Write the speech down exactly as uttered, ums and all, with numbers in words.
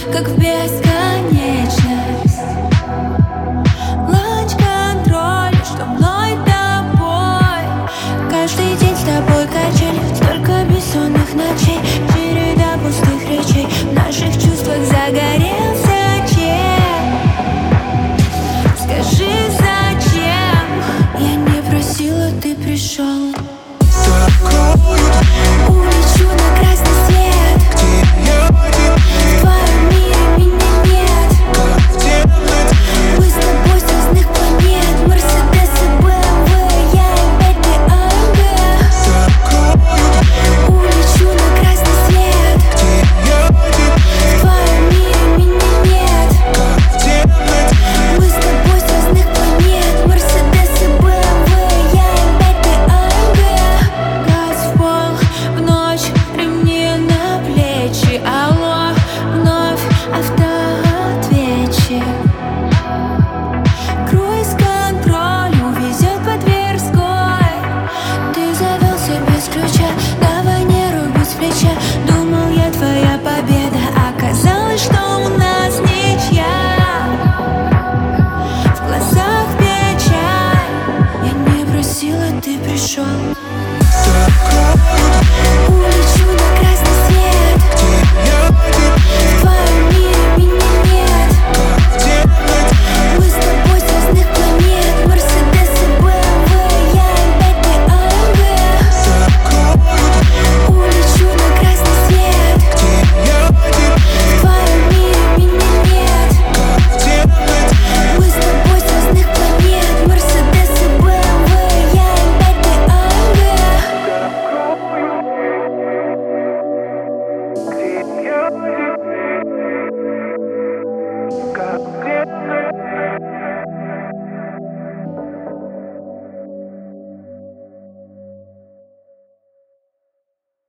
как в бесконечность. Лач контроля, что мной тобой. Каждый день с тобой качели, столько бессонных ночей, череда пустых речей, в наших чувствах загорелся чек. Скажи, зачем я не просила, ты пришел. Улечу на красный свет, где я один, в твоем мире меня нет. как в темноте. Мы с тобой с разных планет, Мерседес и бэ эм вэ, я и Бетти а эм гэ. Закрою дверь, Улечу на красный свет, где я один, в твоем мире меня нет. как в темноте. Мы с тобой с разных планет, Мерседес и бэ эм вэ, я и Бетти а эм гэ. Газ в пол, в ночь, ремни на плечи, алло, вновь автоответчик. Круиз-контроль увезет по Тверской. Ты завелся без ключа, давай не руби с плеча. Думал, я твоя победа, оказалось, что у нас ничья. В глазах печаль, я не просила, ты пришел.